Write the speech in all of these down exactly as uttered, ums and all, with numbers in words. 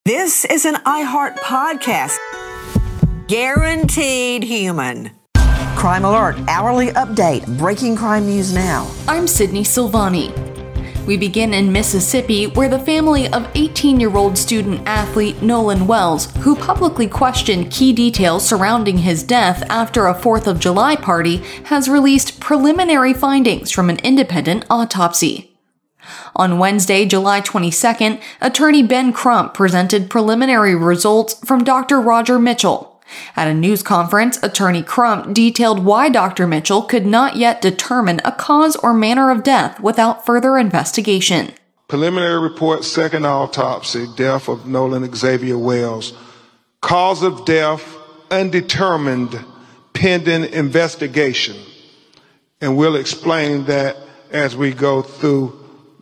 This is an iHeart podcast. Guaranteed human. Crime Alert, hourly update, breaking crime news now. I'm Sydney Silvani. We begin in Mississippi, where the family of eighteen-year-old student-athlete Nolan Wells, who publicly questioned key details surrounding his death after a fourth of July party, has released preliminary findings from an independent autopsy. On Wednesday, July twenty-second, attorney Ben Crump presented preliminary results from Doctor Roger Mitchell. At a news conference, attorney Crump detailed why Doctor Mitchell could not yet determine a cause or manner of death without further investigation. Preliminary report, second autopsy, death of Nolan Xavier Wells. Cause of death, undetermined, pending investigation. And we'll explain that as we go through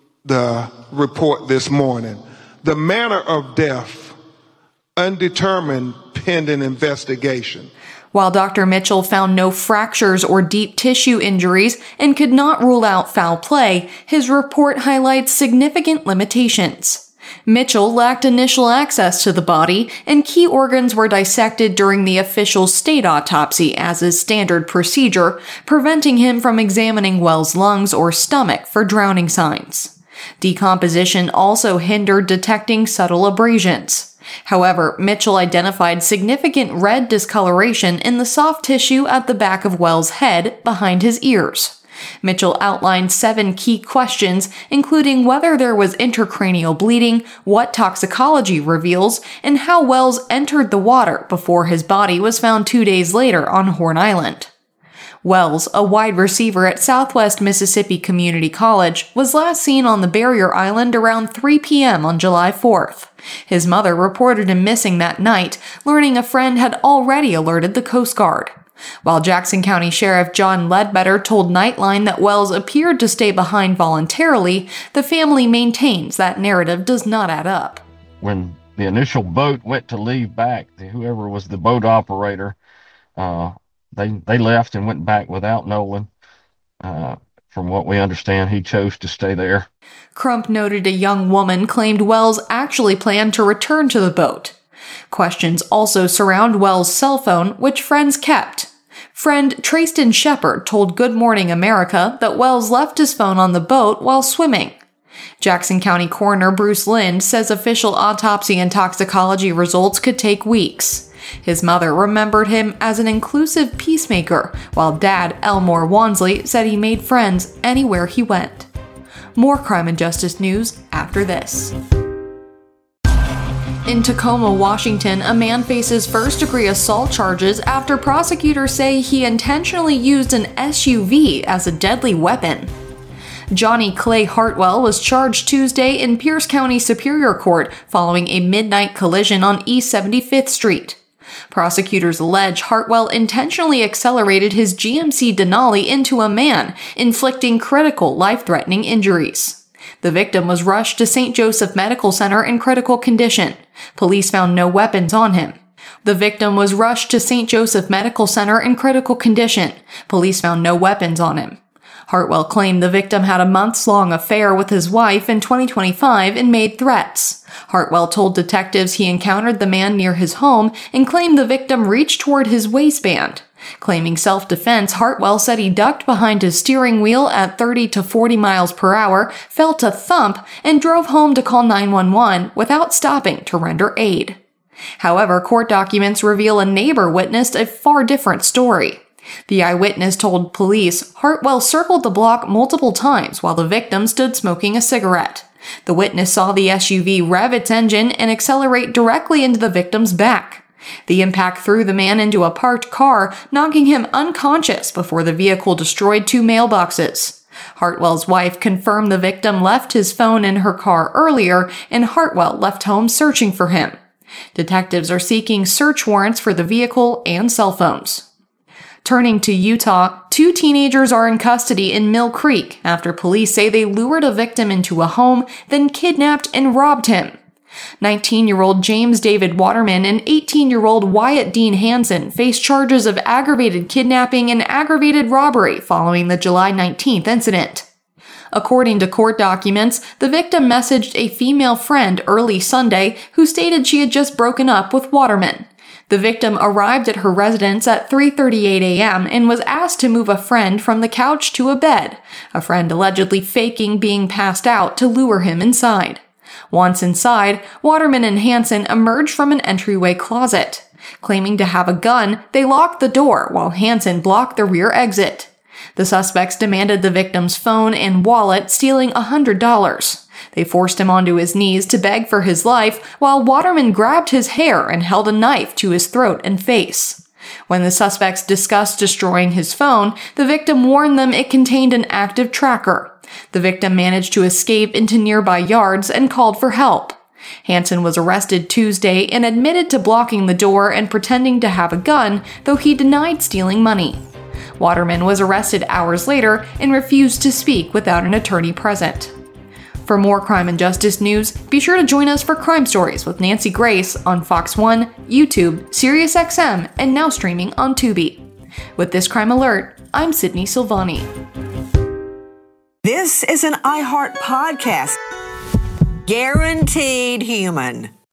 the report this morning. The manner of death, undetermined, pending investigation. While Doctor Mitchell found no fractures or deep tissue injuries and could not rule out foul play, his report highlights significant limitations. Mitchell lacked initial access to the body, and key organs were dissected during the official state autopsy as is standard procedure, preventing him from examining Wells' lungs or stomach for drowning signs. Decomposition also hindered detecting subtle abrasions. However, Mitchell identified significant red discoloration in the soft tissue at the back of Wells' head behind his ears. Mitchell outlined seven key questions, including whether there was intracranial bleeding, what toxicology reveals, and how Wells entered the water before his body was found two days later on Horn Island. Wells, a wide receiver at Southwest Mississippi Community College, was last seen on the barrier island around three p.m. on July fourth. His mother reported him missing that night, learning a friend had already alerted the Coast Guard. While Jackson County Sheriff John Ledbetter told Nightline that Wells appeared to stay behind voluntarily, the family maintains that narrative does not add up. When the initial boat went to leave back, whoever was the boat operator, uh, They they left and went back without Nolan. Uh, from what we understand, he chose to stay there. Crump noted a young woman claimed Wells actually planned to return to the boat. Questions also surround Wells' cell phone, which friends kept. Friend Trayston Shepard told Good Morning America that Wells left his phone on the boat while swimming. Jackson County Coroner Bruce Lind says official autopsy and toxicology results could take weeks. His mother remembered him as an inclusive peacemaker, while Dad, Elmore Wansley, said he made friends anywhere he went. More crime and justice news after this. In Tacoma, Washington, a man faces first-degree assault charges after prosecutors say he intentionally used an S U V as a deadly weapon. Johnny Clay Hartwell was charged Tuesday in Pierce County Superior Court following a midnight collision on East seventy-fifth Street. Prosecutors allege Hartwell intentionally accelerated his G M C Denali into a man, inflicting critical life-threatening injuries. The victim was rushed to Saint Joseph Medical Center in critical condition. Police found no weapons on him. The victim was rushed to Saint Joseph Medical Center in critical condition. Police found no weapons on him. Hartwell claimed the victim had a months-long affair with his wife in twenty twenty-five and made threats. Hartwell told detectives he encountered the man near his home and claimed the victim reached toward his waistband. Claiming self-defense, Hartwell said he ducked behind his steering wheel at thirty to forty miles per hour, felt a thump, and drove home to call nine one one without stopping to render aid. However, court documents reveal a neighbor witnessed a far different story. The eyewitness told police Hartwell circled the block multiple times while the victim stood smoking a cigarette. The witness saw the S U V rev its engine and accelerate directly into the victim's back. The impact threw the man into a parked car, knocking him unconscious before the vehicle destroyed two mailboxes. Hartwell's wife confirmed the victim left his phone in her car earlier, and Hartwell left home searching for him. Detectives are seeking search warrants for the vehicle and cell phones. Turning to Utah, two teenagers are in custody in Mill Creek after police say they lured a victim into a home, then kidnapped and robbed him. nineteen-year-old James David Waterman and eighteen-year-old Wyatt Dean Hansen face charges of aggravated kidnapping and aggravated robbery following the July nineteenth incident. According to court documents, the victim messaged a female friend early Sunday who stated she had just broken up with Waterman. The victim arrived at her residence at three thirty-eight a.m. and was asked to move a friend from the couch to a bed, a friend allegedly faking being passed out to lure him inside. Once inside, Waterman and Hansen emerged from an entryway closet. Claiming to have a gun, they locked the door while Hansen blocked the rear exit. The suspects demanded the victim's phone and wallet, stealing one hundred dollars. They forced him onto his knees to beg for his life, while Waterman grabbed his hair and held a knife to his throat and face. When the suspects discussed destroying his phone, the victim warned them it contained an active tracker. The victim managed to escape into nearby yards and called for help. Hansen was arrested Tuesday and admitted to blocking the door and pretending to have a gun, though he denied stealing money. Waterman was arrested hours later and refused to speak without an attorney present. For more crime and justice news, be sure to join us for Crime Stories with Nancy Grace on Fox one, YouTube, SiriusXM, and now streaming on Tubi. With this crime alert, I'm Sydney Silvani. This is an iHeart podcast. Guaranteed human.